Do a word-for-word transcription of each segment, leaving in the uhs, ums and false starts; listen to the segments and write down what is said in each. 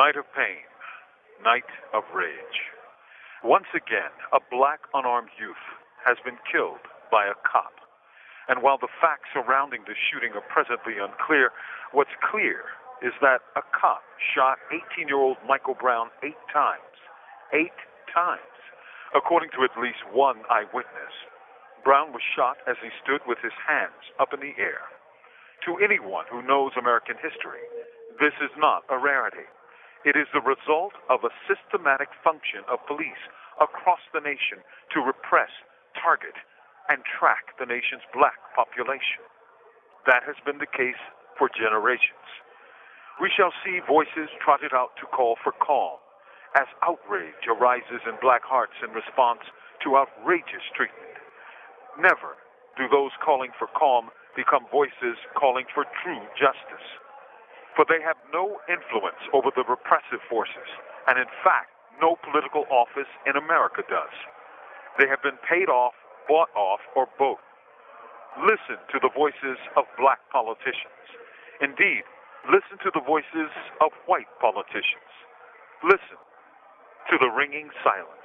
Night of pain, night of rage. Once again, a black unarmed youth has been killed by a cop. And while the facts surrounding the shooting are presently unclear, what's clear is that a cop shot eighteen-year-old Michael Brown eight times. Eight times. According to at least one eyewitness, Brown was shot as he stood with his hands up in the air. To anyone who knows American history, this is not a rarity. It is the result of a systematic function of police across the nation to repress, target, and track the nation's black population. That has been the case for generations. We shall see voices trotted out to call for calm as outrage arises in black hearts in response to outrageous treatment. Never do those calling for calm become voices calling for true justice. For they have no influence over the repressive forces, and in fact, no political office in America does. They have been paid off, bought off, or both. Listen to the voices of black politicians. Indeed, listen to the voices of white politicians. Listen to the ringing silence.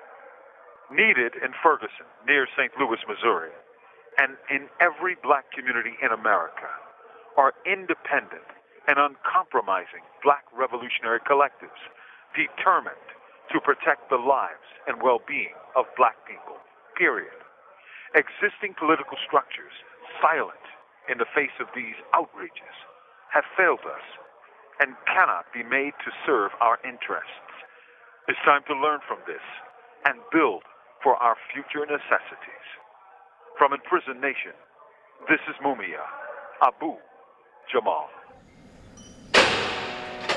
Needed in Ferguson, near Saint Louis, Missouri, and in every black community in America, are independent and uncompromising black revolutionary collectives determined to protect the lives and well-being of black people, period. Existing political structures, silent in the face of these outrages, have failed us and cannot be made to serve our interests. It's time to learn from this and build for our future necessities. From Imprisoned Nation, this is Mumia Abu Jamal.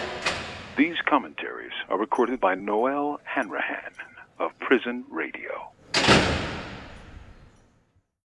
These commentaries are recorded by Noel Hanrahan of Prison Radio.